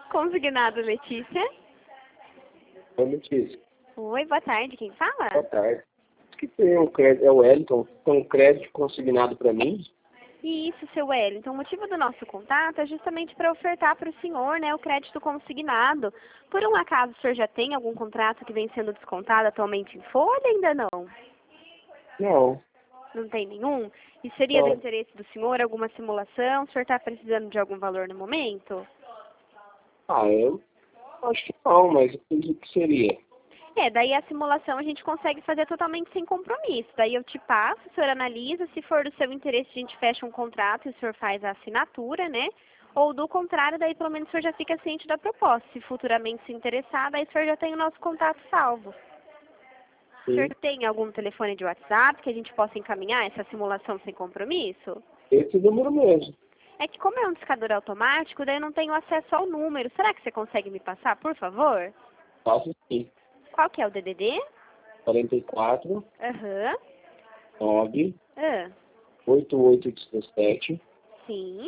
Consignado, Letícia. Oi, Letícia. Oi, boa tarde. Quem fala? Boa tarde. Diz que tem um crédito, é o Wellington, tem um crédito consignado para mim. Isso, seu Wellington. O motivo do nosso contato é justamente para ofertar para o senhor, né, o crédito consignado. Por um acaso, o senhor já tem algum contrato que vem sendo descontado atualmente em folha? Ainda não? Não. Não tem nenhum? E seria do interesse do senhor alguma simulação? O senhor está precisando de algum valor no momento? Eu acho que não, mas o que seria? Daí a simulação a gente consegue fazer totalmente sem compromisso. Daí eu te passo, o senhor analisa, se for do seu interesse a gente fecha um contrato e o senhor faz a assinatura, né? Ou do contrário, daí pelo menos o senhor já fica ciente da proposta. Se futuramente se interessar, daí o senhor já tem o nosso contato salvo. Sim. O senhor tem algum telefone de WhatsApp que a gente possa encaminhar essa simulação sem compromisso? Esse número mesmo. É que como é um discador automático, daí eu não tenho acesso ao número. Será que você consegue me passar, por favor? Faço sim. Qual que é o DDD? 44 Aham. 9 Ah, 8817 sim.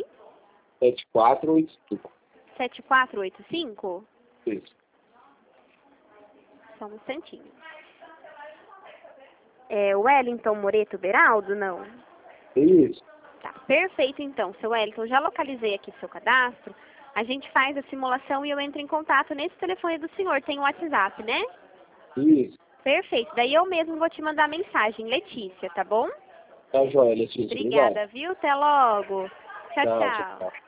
7485. 7485? Isso. Só um instantinho. É o Wellington Moreto Beraldo, não? Isso. Tá, perfeito então, seu Wellington. Já localizei aqui seu cadastro. A gente faz a simulação e eu entro em contato nesse telefone do senhor. Tem o WhatsApp, né? Isso. Perfeito. Daí eu mesmo vou te mandar mensagem, Letícia, tá bom? Tá joia, Letícia. Obrigada, viu? Até logo. Tchau, Tchau, tchau. tchau.